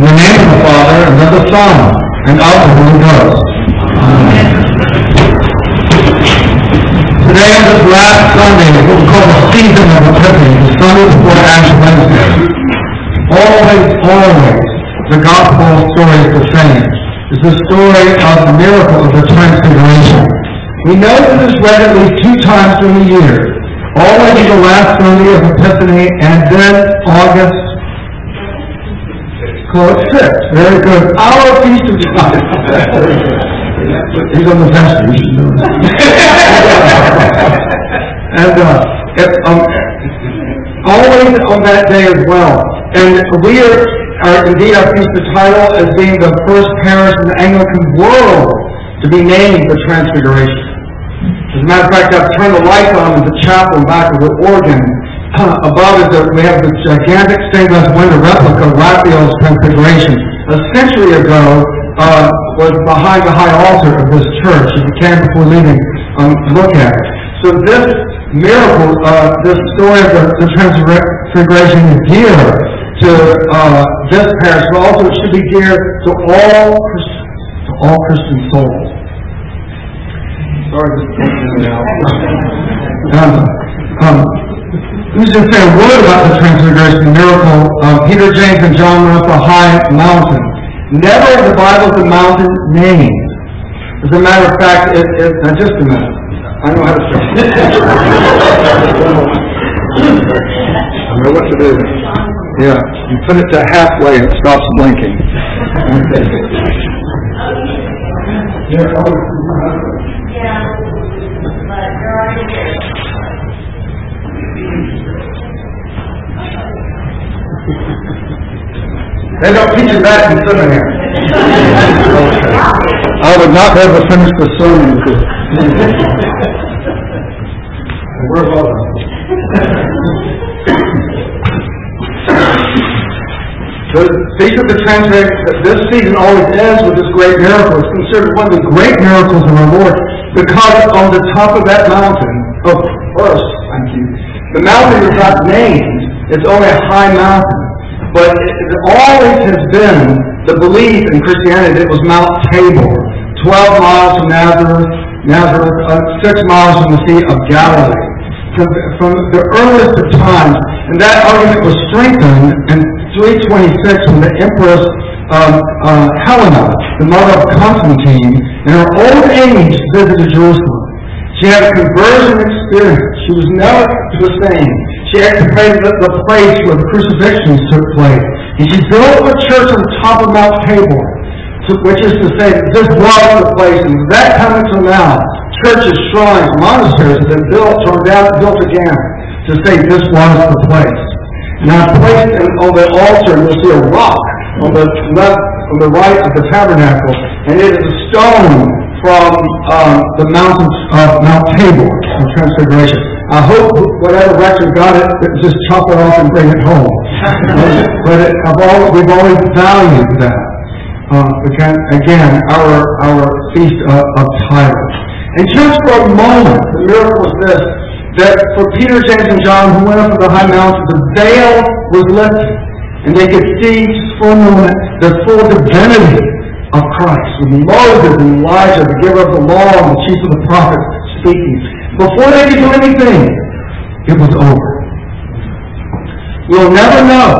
In the name of the Father, and of the Son, and of the Holy Ghost. Amen. Today on this last Sunday, what we call the season of Epiphany, the Sunday before Ash Wednesday. Always, the gospel story is the same. It's the story of the miracle of the Transfiguration. We know that it is read at least 2 times during the year. Always the last Sunday of Epiphany, and then August 6th. Very good. Our Feast of Time. He's on the vestry. You should know that. And always on that day as well. And we are indeed, our feast of title as being the first parish in the Anglican world to be named the Transfiguration. As a matter of fact, I've turned the lights on in the chapel in back of the organ. Above it, we have this gigantic stained glass window replica of Raphael's Transfiguration. A century ago, was behind the high altar of this church. If you can, before leaving, look at it. So this miracle, this story of the Transfiguration is dear to this parish, but also it should be dear to all Christian souls. Sorry, this is let me just say a word about the Transfiguration miracle. Peter, James, and John went up a high mountain. Never in the Bible is the mountain named. As a matter of fact, now just a minute. I know how to say it. I know what to do. Yeah, you put it to halfway and it stops blinking. They don't teach you that in seminary. I would not be able to finish the sermon. Where was I? The Feast of the Transfiguration, this season always ends with this great miracle. It's considered one of the great miracles of our Lord because on the top of that mountain, first, thank you, the mountain is not named. It's only a high mountain. But it always has been the belief in Christianity that it was Mount Tabor, 12 miles from Nazareth, 6 miles from the Sea of Galilee. From the earliest of times, and that argument was strengthened in 326 when the Empress Helena, the mother of Constantine, in her old age visited Jerusalem. She had a conversion experience. She was never the same. She excavated the place where the crucifixions took place. And she built a church on top of Mount Tabor, which is to say that this was the place. And from that time until now, churches, shrines, monasteries have been built, torn down, and built again to say this was the place. Now placed on the altar, you'll see a rock on the left, on the right of the tabernacle, and it is a stone from the mountains of Mount Tabor, of Transfiguration. I hope whatever rector got it, just chop it off and bring it home. But we've always valued that. Again, our feast of titles. And just for a moment, the miracle was this, that for Peter, James, and John, who went up to the high mountain, the veil was lifted, and they could see for a moment the full divinity of Christ, with Moses and Elijah, the giver of the law, and the chief of the prophets, speaking. Before they could do anything, it was over. We'll never know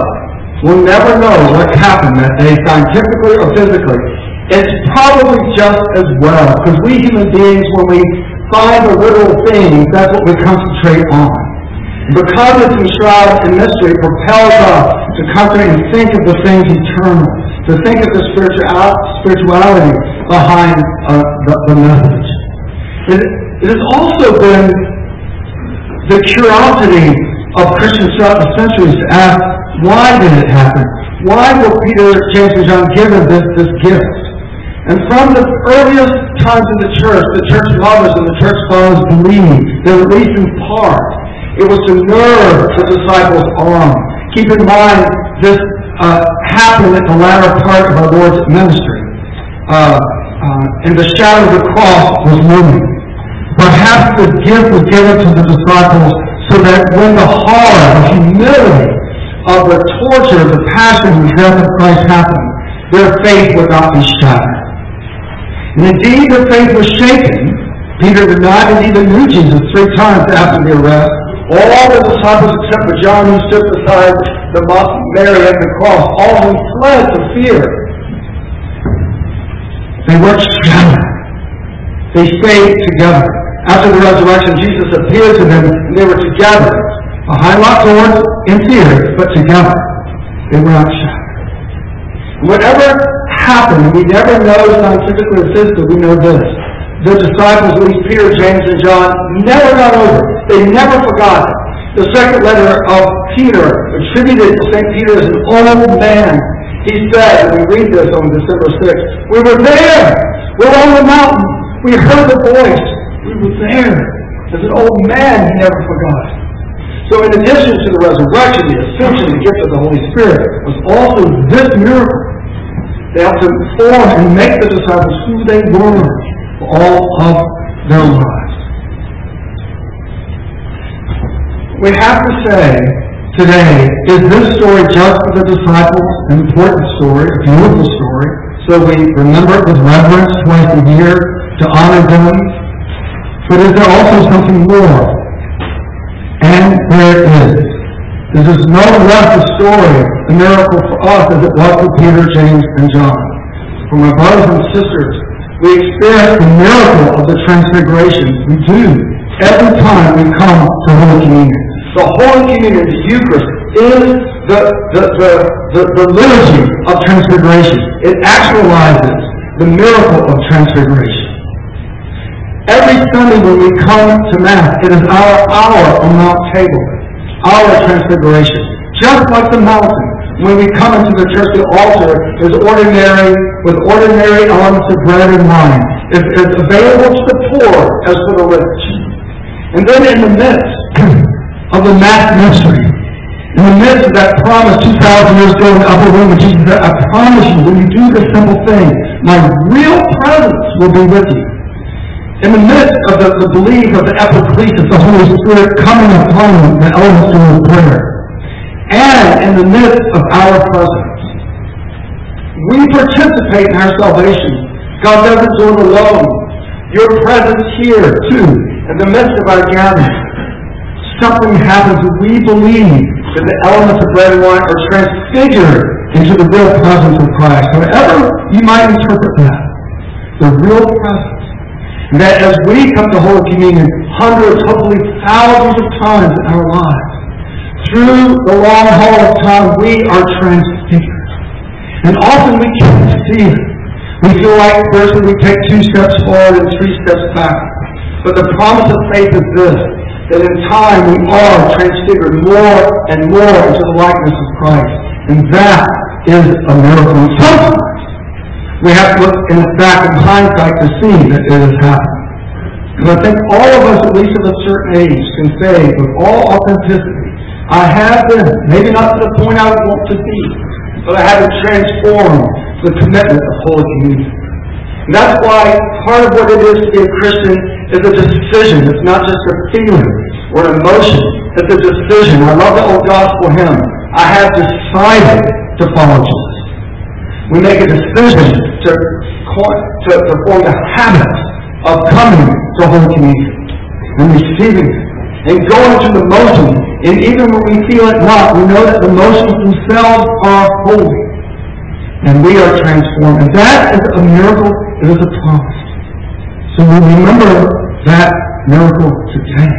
what happened that day, scientifically or physically. It's probably just as well, because we human beings, when we find the little things, that's what we concentrate on. Because it's enshrouded in mystery, it propels us to concentrate and think of the things eternal, to think of the spirituality behind the message. It has also been the curiosity of Christians throughout the centuries to ask, why did it happen? Why were Peter, James, and John given this gift? And from the earliest times in the church mothers and the church fathers believed that at least in part, it was to nerve the disciples on. Keep in mind, this happened at the latter part of our Lord's ministry. And the shadow of the cross was looming. Perhaps the gift was given to the disciples so that when the horror, the humility of the torture, the passion, and death of Christ happened, their faith would not be shattered. And indeed, their faith was shaken. Peter denied and even knew Jesus 3 times after the arrest. All the disciples except for John, who stood beside Mary at the cross, all of them fled for fear. They weren't shattered. They stayed together. After the resurrection, Jesus appeared to them, and they were together, behind locked doors, in tears, but together. They were not shattered. Whatever happened, we never know scientifically or physically, we know this. The disciples, at least Peter, James, and John, never got over it. They never forgot it. The second letter of Peter attributed to St. Peter as an old man. He said, and we read this on December 6th, we were there. We're on the mountain. We heard the voice. We were there. As an old man, he never forgot. So in addition to the resurrection, the ascension, the gift of the Holy Spirit, was also this miracle. They helped to form and make the disciples who they were for all of their lives. We have to say today, is this story just for the disciples? An important story, a beautiful story. So we remember it with reverence twice a year to honor them. But is there also something more? And there is. This is no less a story, a miracle for us as it was for Peter, James, and John. For my brothers and sisters, we experience the miracle of the Transfiguration. We do. Every time we come to Holy Communion. The Holy Communion, the Eucharist, is the liturgy of Transfiguration. It actualizes the miracle of Transfiguration. Every Sunday when we come to Mass, it is our hour on Mount Tabor, our Transfiguration. Just like the mountain, when we come into the church, the altar is ordinary, with ordinary elements of bread and wine. It's available to the poor as for the rich. And then in the midst of the Mass mystery, in the midst of that promise 2,000 years ago in the upper room, when Jesus said, I promise you, when you do this simple thing, my real presence will be with you. In the midst of the belief of the epiclesis, the Holy Spirit coming upon the elements of the prayer, and in the midst of our presence, we participate in our salvation. God doesn't do it alone. Your presence here, too, in the midst of our gathering. Something happens when we believe that the elements of bread and wine are transfigured into the real presence of Christ. However you might interpret that, the real presence. That as we come to Holy Communion hundreds, hopefully thousands of times in our lives, through the long haul of time, we are transfigured. And often we can't see it. We feel like first we take 2 steps forward and 3 steps back. But the promise of faith is this, that in time we are transfigured more and more into the likeness of Christ. And that is a miracle. And sometimes we have to look back in hindsight to see that it has happened. Because I think all of us, at least of a certain age, can say with all authenticity, I have been, maybe not to the point I would want to be, but I have been transformed to the commitment of Holy Communion. And that's why part of what it is to be a Christian is a decision. It's not just a feeling or an emotion. It's a decision. I love the old gospel hymn. I have decided to follow Jesus. We make a decision to form the habit of coming to Holy Communion and receiving it and going through the motions. And even when we feel it not, we know that the motions themselves are holy. And we are transformed. And that is a miracle. It is a promise. So we remember that miracle today.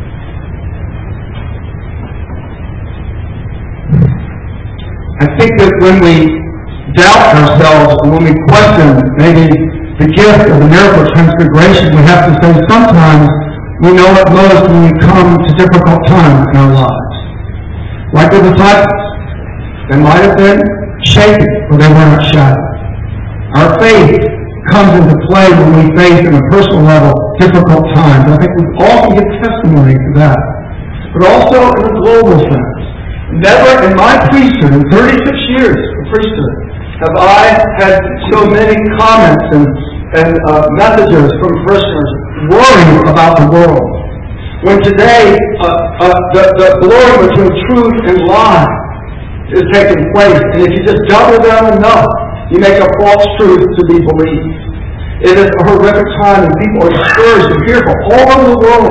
I think that when we doubt ourselves, and when we question maybe the gift of the miracle of Transfiguration, we have to say sometimes we know it most when we come to difficult times in our lives. Like the disciples, they might have been shaken, but they were not shattered. Our faith comes into play when we face, on a personal level, difficult times. I think we all can give testimony to that. But also in a global sense. Never in my priesthood, in 36 years of priesthood, have I had so many comments and messages from parishioners worrying about the world. When today, the blurring between truth and lie is taking place. And if you just double down enough, you make a false truth to be believed. It is a horrific time, and people are discouraged and fearful all over the world.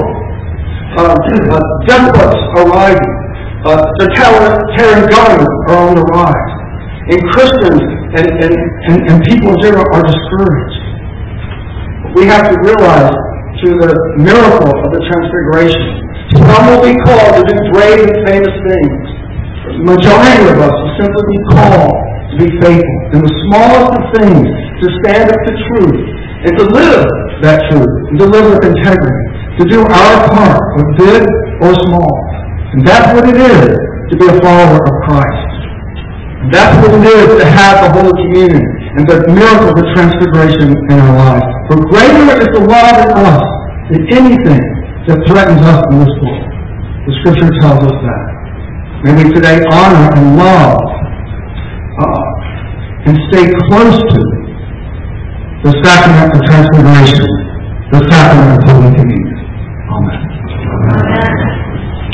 Despots are rising. Totalitarian governments are on the rise. And Christians and people in general are discouraged. We have to realize through the miracle of the Transfiguration, some will be called to do great and famous things. The majority of us will simply be called to be faithful in the smallest of things, to stand up to truth, and to live that truth, and to live with integrity, to do our part, whether big or small. And that's what it is to be a follower of Christ. And that's what it is to have the Holy Communion and the miracle of the Transfiguration in our lives. For greater is the love in us than anything that threatens us in this world. The Scripture tells us that. May we today honor and love and stay close to the sacrament of Transfiguration.